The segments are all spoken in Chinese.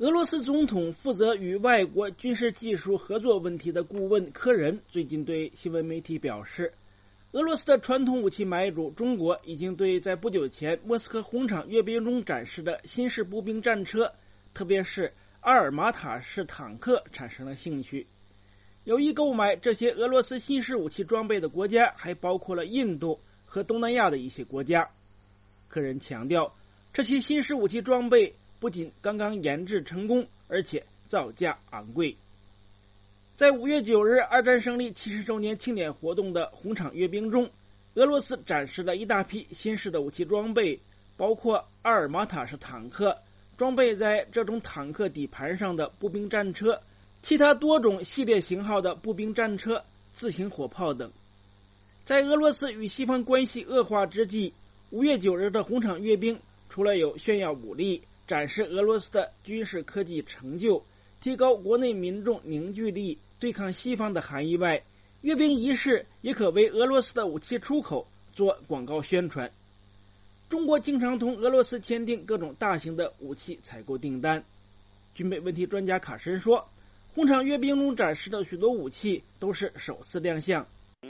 俄罗斯总统负责与外国军事技术合作问题的顾问科仁最近对新闻媒体表示，俄罗斯的传统武器买主中国已经对在不久前莫斯科红场阅兵中展示的新式步兵战车，特别是阿尔马塔式坦克产生了兴趣。有意购买这些俄罗斯新式武器装备的国家还包括了印度和东南亚的一些国家。科仁强调，这些新式武器装备不仅刚刚研制成功，而且造价昂贵。在5月9日二战胜利70周年庆典活动的红场阅兵中，俄罗斯展示了一大批新式的武器装备，包括阿尔马塔式坦克、装备在这种坦克底盘上的步兵战车、其他多种系列型号的步兵战车、自行火炮等。在俄罗斯与西方关系恶化之际，5月9日的红场阅兵除了有炫耀武力、展示俄罗斯的军事科技成就、提高国内民众凝聚力、对抗西方的含义外，阅兵仪式也可为俄罗斯的武器出口做广告宣传。中国经常同俄罗斯签订各种大型的武器采购订单。军备问题专家卡申说，红场阅兵中展示的许多武器都是首次亮相。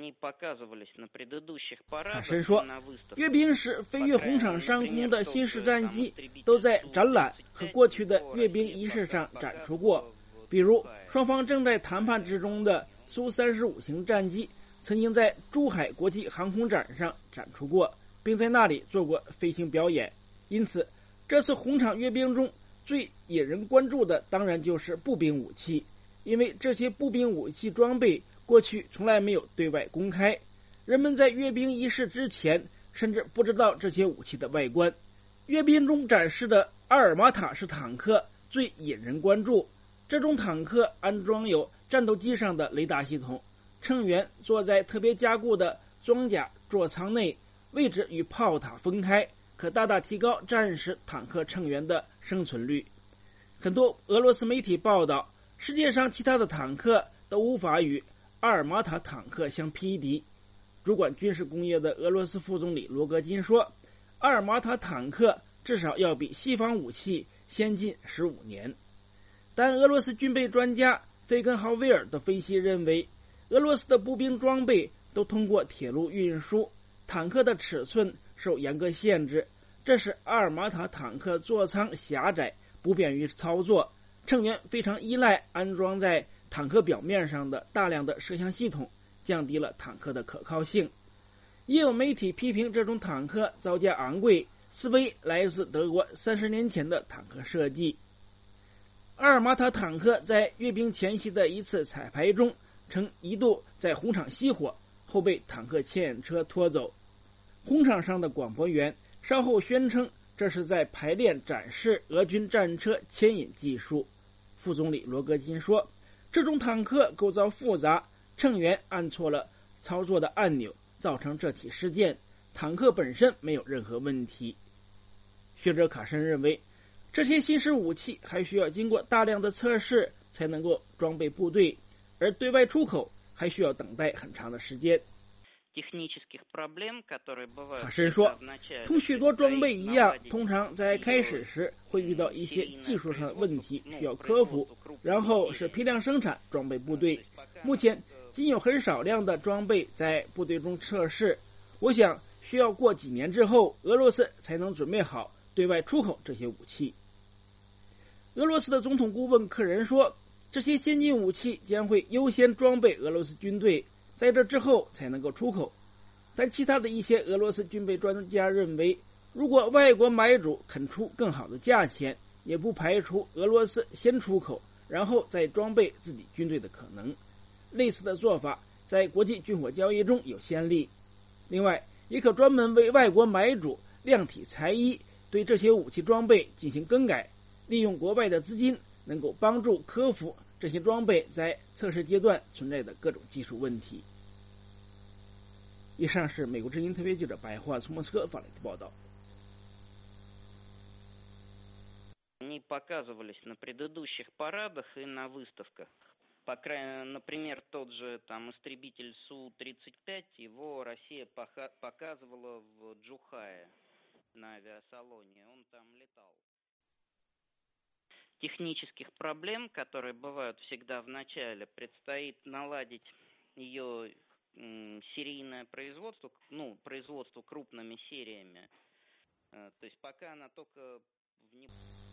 卡申说，阅兵时飞越红场上空的新式战机都在展览和过去的阅兵仪式上展出过，比如双方正在谈判之中的苏35型战机曾经在珠海国际航空展上展出过，并在那里做过飞行表演。因此，这次红场阅兵中最引人关注的当然就是步兵武器，因为这些步兵武器装备过去从来没有对外公开，人们在阅兵仪式之前甚至不知道这些武器的外观。阅兵中展示的阿尔马塔式坦克最引人关注，这种坦克安装有战斗机上的雷达系统，乘员坐在特别加固的装甲座舱内，位置与炮塔分开，可大大提高战时坦克乘员的生存率。很多俄罗斯媒体报道，世界上其他的坦克都无法与阿尔马塔坦克相匹敌。主管军事工业的俄罗斯副总理罗戈金说，阿尔马塔坦克至少要比西方武器先进15年。但俄罗斯军备专家费根豪威尔的分析认为，俄罗斯的步兵装备都通过铁路运输，坦克的尺寸受严格限制，这使阿尔马塔坦克座舱狭窄，不便于操作，乘员非常依赖安装在坦克表面上的大量的摄像系统，降低了坦克的可靠性。也有媒体批评这种坦克造价昂贵，思维来自德国30年前的坦克设计。阿尔马塔坦克在阅兵前夕的一次彩排中曾一度在红场熄火，后被坦克牵引车拖走。红场上的广播员稍后宣称，这是在排练展示俄军战车牵引技术。副总理罗戈金说，这种坦克构造复杂，乘员按错了操作的按钮，造成这起事件。坦克本身没有任何问题。学者卡申认为，这些新式武器还需要经过大量的测试才能够装备部队，而对外出口还需要等待很长的时间。卡申说，同许多装备一样，通常在开始时会遇到一些技术上的问题需要克服，然后是批量生产装备部队。目前仅有很少量的装备在部队中测试，我想需要过几年之后，俄罗斯才能准备好对外出口这些武器。俄罗斯的总统顾问科仁说，这些先进武器将会优先装备俄罗斯军队，在这之后才能够出口。但其他的一些俄罗斯军备专家认为，如果外国买主肯出更好的价钱，也不排除俄罗斯先出口，然后再装备自己军队的可能。类似的做法在国际军火交易中有先例。另外，也可专门为外国买主量体裁衣，对这些武器装备进行更改，利用国外的资金，能够帮助克服这些装备在测试阶段存在的各种技术问题。以上是美国之音特别记者白桦从莫斯科发来的报道。 Они показывались на предыдущих парадах и на выставках. Например, тот же там истребитель Су-35, его Россия показывала в Джухае на авиасалоне, он там летал. технических проблем, которые бывают всегда в начале. Предстоит наладить ее серийное производство, производство крупными сериями. То есть пока она только